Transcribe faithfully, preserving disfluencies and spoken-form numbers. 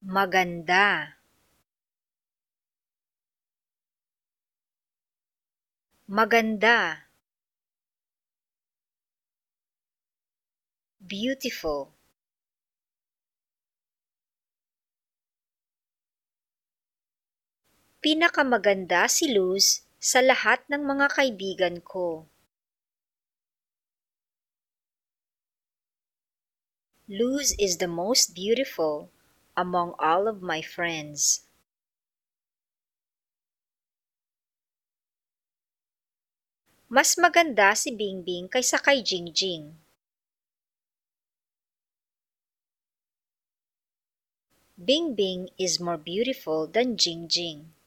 Maganda. Maganda. Beautiful. Pinakamaganda si Luz sa lahat ng mga kaibigan ko. Luz is the most beautiful among all of my friends. Mas maganda si Bingbing kaysa kay Jingjing. Bingbing is more beautiful than Jingjing.